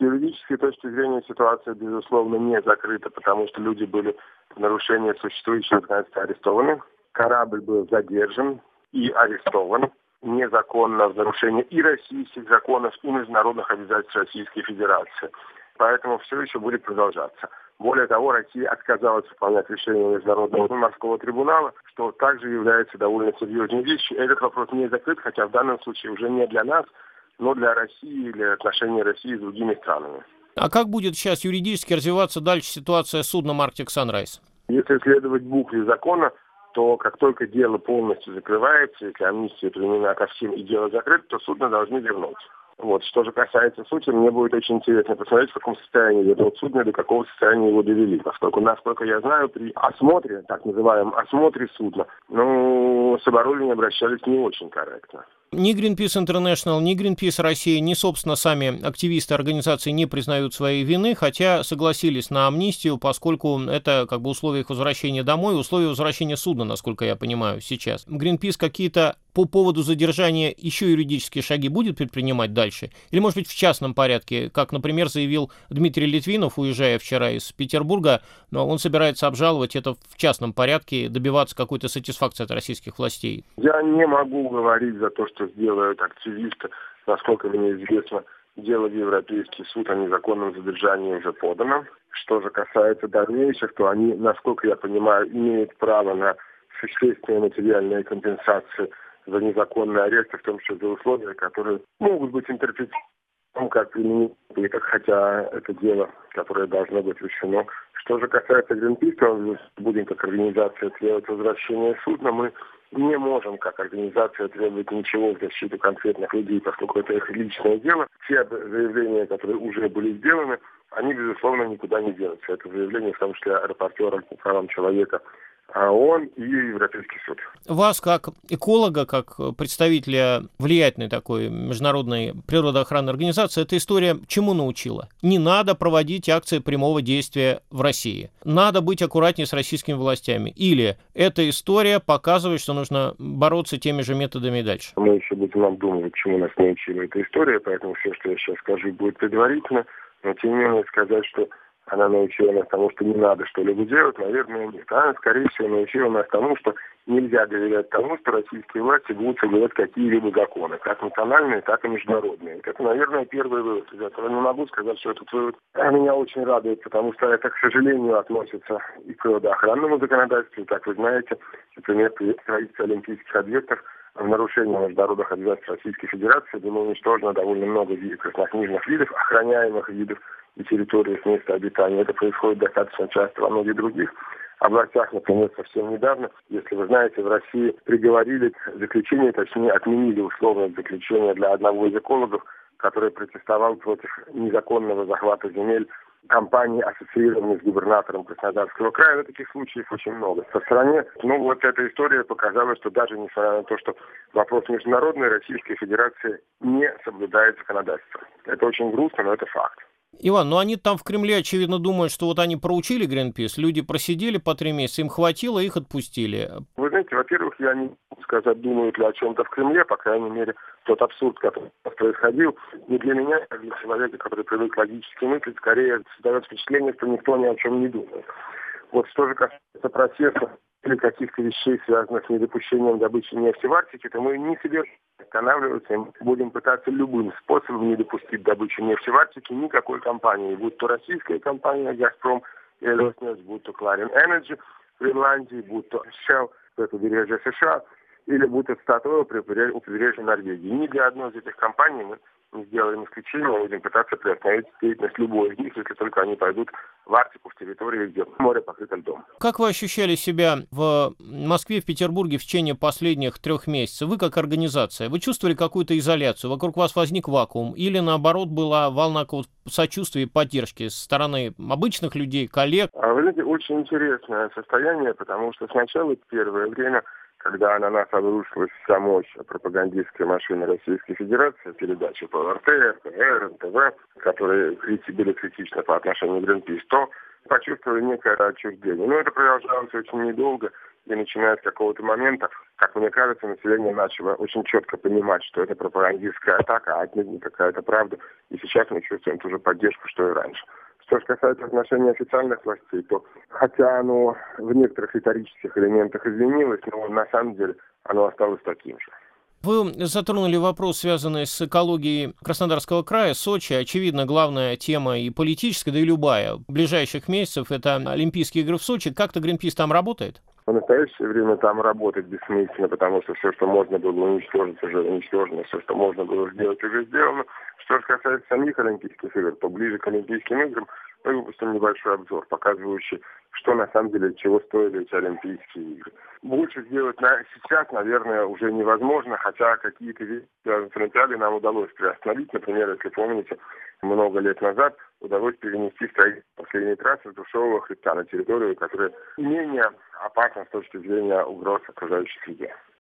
юридической точки зрения ситуация, безусловно, не закрыта, потому что люди были в нарушении существующего законодательства арестованы. Корабль был задержан и арестован незаконно в нарушении и российских законов, и международных обязательств Российской Федерации. Поэтому все еще будет продолжаться. Более того, Россия отказалась выполнять решение Международного морского трибунала, что также является довольно серьезной вещью. Этот вопрос не закрыт, хотя в данном случае уже не для нас, но для России, для отношений России с другими странами. А как будет сейчас юридически развиваться дальше ситуация с судном Arctic Sunrise? Если следовать букве закона, то как только дело полностью закрывается, если амнистия применена ко всем и дело закрыто, то судно должны вернуть. Вот. Что же касается сути, мне будет очень интересно посмотреть, в каком состоянии это судно, до какого состояния его довели. Поскольку, насколько я знаю, при осмотре, так называемом осмотре судна, с оборудованием обращались не очень корректно. Ни Greenpeace International, ни Greenpeace Россия, ни, собственно, сами активисты организации не признают своей вины, хотя согласились на амнистию, поскольку это как бы условия их возвращения домой, условия возвращения судна, насколько я понимаю, сейчас. Greenpeace какие-то по поводу задержания еще юридические шаги будет предпринимать дальше? Или, может быть, в частном порядке, как, например, заявил Дмитрий Литвинов, уезжая вчера из Петербурга, но он собирается обжаловать это в частном порядке, добиваться какой-то сатисфакции от российских властей? Я не могу говорить за то, что сделают активисты. Насколько мне известно, дело в Европейский суд о незаконном задержании уже подано. Что же касается дальнейших, то они, насколько я понимаю, имеют право на существенные материальные компенсации за незаконные аресты, в том числе за условия, которые могут быть интерпретированы как применительные, хотя это дело, которое должно быть решено. Что же касается Greenpeace, то мы будем как организация требовать возвращения судна. Мы не можем как организация требовать ничего в защиту конкретных людей, поскольку это их личное дело. Все заявления, которые уже были сделаны, они, безусловно, никуда не денутся. Это заявление, в том числе репортерам по правам человека ООН и Европейский суд. Вас, как эколога, как представителя влиятельной такой международной природоохранной организации, эта история чему научила? Не надо проводить акции прямого действия в России. Надо быть аккуратнее с российскими властями. Или эта история показывает, что нужно бороться теми же методами и дальше? Мы еще будем обдумывать, чему нас научила эта история, поэтому все, что я сейчас скажу, будет предварительно. Но тем не менее сказать, что она научила нас тому, что не надо что-либо делать, наверное, нет. Она, скорее всего, научила нас тому, что нельзя доверять тому, что российские власти будут соблюдать какие-либо законы, как национальные, так и международные. Это, наверное, первый вывод из этого. Не могу сказать, что этот вывод меня очень радует, потому что это, к сожалению, относится и к природоохранному законодательству. Как вы знаете, например, при строительстве олимпийских объектов в нарушении международных обязательств Российской Федерации было уничтожено довольно много краснокнижных видов, охраняемых видов и территорий с места обитания. Это происходит достаточно часто во многих других областях. Например, совсем недавно, если вы знаете, в России приговорили к заключению, точнее отменили условное заключение для одного из экологов, который протестовал против незаконного захвата земель компании, ассоциированной с губернатором Краснодарского края. Но таких случаев очень много. По стране, вот эта история показала, что даже несмотря на то, что вопрос международный, Российская Федерация не соблюдает законодательство. Это очень грустно, но это факт. Иван, они там в Кремле, очевидно, думают, что вот они проучили Greenpeace, люди просидели по 3 месяца, им хватило, их отпустили. Вы знаете, во-первых, я не могу сказать, думают ли о чем-то в Кремле, по крайней мере, тот абсурд, который происходил, не для меня, как для человека, который привык логически мыслить, скорее создает впечатление, что никто ни о чем не думает. Вот что же касается процесса или каких-то вещей, связанных с недопущением добычи нефти в Арктике, то мы не собираемся останавливаться, и мы будем пытаться любым способом не допустить добычу нефти в Арктике никакой компании, будь то российская компания «Газпром» или «Роснефть», будь то «Кларин Энерджи» в Ирландии, будь то «Shell» в побережье США, или будь то «Статойл» у побережья Норвегии. Ни для одной из этих компаний мы не сделаем исключения, мы будем пытаться приостановить деятельность любой из них, если только они пойдут в Арктику, в территории, где море покрыто льдом. Как вы ощущали себя в Москве, в Петербурге в течение последних 3 месяцев? Вы как организация, вы чувствовали какую-то изоляцию? Вокруг вас возник вакуум? Или наоборот была волна какого-то сочувствия и поддержки со стороны обычных людей, коллег? Вы знаете, очень интересное состояние, потому что сначала первое время, когда на нас обрушилась вся мощь пропагандистской машины Российской Федерации, передачи по РТ, РТР, НТВ, которые были критичны по отношению к Greenpeace, то почувствовали некое отчуждение. Но это продолжалось очень недолго, И начиная с какого-то момента, как мне кажется, население начало очень четко понимать, что это пропагандистская атака, а отнюдь не какая-то правда. И сейчас мы чувствуем ту же поддержку, что и раньше. Что же касается отношений официальных властей, то хотя оно в некоторых риторических элементах изменилось, но на самом деле оно осталось таким же. Вы затронули вопрос, связанный с экологией Краснодарского края, Сочи. Очевидно, главная тема и политическая, да и любая ближайших месяцев — это Олимпийские игры в Сочи. Как-то Гринпис там работает? В настоящее время там работать бессмысленно, потому что все, что можно было уничтожить, уже уничтожено, все, что можно было сделать, уже сделано. Что же касается самих Олимпийских игр, то ближе к Олимпийским играм мы выпустим небольшой обзор, показывающий, что на самом деле, чего стоили эти Олимпийские игры. Больше сделать сейчас, наверное, уже невозможно, хотя какие-то вещи, связанные с Олимпиадой, нам удалось приостановить. Например, если помните, много лет назад удалось перенести строительство последней трассы с Душевого хребта на территорию, которая менее опасна с точки зрения угроз окружающей среде.